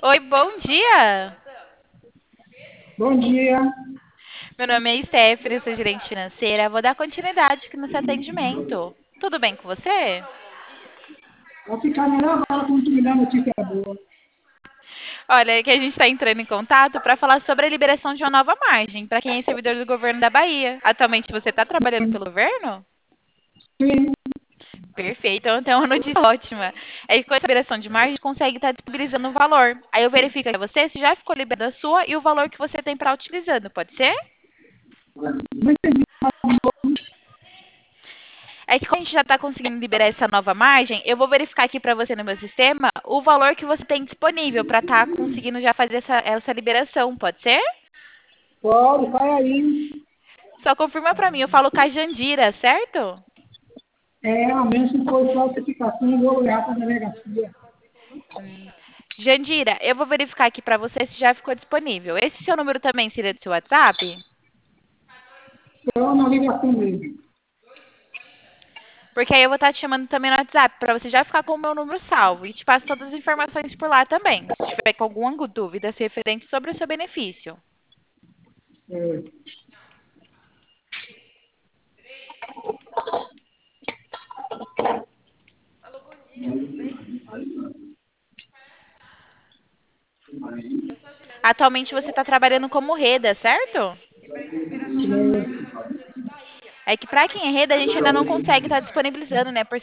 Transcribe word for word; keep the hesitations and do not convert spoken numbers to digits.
Oi, bom dia! Bom dia. Meu nome é Stephanie, sou gerente financeira. Vou dar continuidade aqui no seu atendimento. Tudo bem com você? Vai ficar melhor agora quando tu me dá notícia boa. Olha, é que a gente está entrando em contato para falar sobre a liberação de uma nova margem para quem é servidor do governo da Bahia. Atualmente você está trabalhando pelo governo? Sim, Perfeito, então tem uma notícia ótima. É que com essa liberação de margem, consegue estar disponibilizando o valor. Aí eu verifico para você se já ficou liberada a sua e o valor que você tem para utilizando, pode ser? não entendi. É que como a gente já está conseguindo liberar essa nova margem, eu vou verificar aqui para você no meu sistema o valor que você tem disponível para estar conseguindo já fazer essa, essa liberação, pode ser? Pode, sai aí. Só confirma para mim, eu falo com a Jandira, certo? É, a menos que for falsificação, eu vou olhar para a delegacia. Hum. Jandira, eu vou verificar aqui para você se já ficou disponível. Esse seu número também seria do seu WhatsApp? Então, na ligação mesmo. Porque aí eu vou estar te chamando também no WhatsApp para você já ficar com o meu número salvo e te passo todas as informações por lá também. Se tiver com alguma dúvida referente sobre o seu benefício. É, Atualmente você está trabalhando como reda, certo? é, É que para quem é rede, a gente ainda não consegue estar disponibilizando, né? Por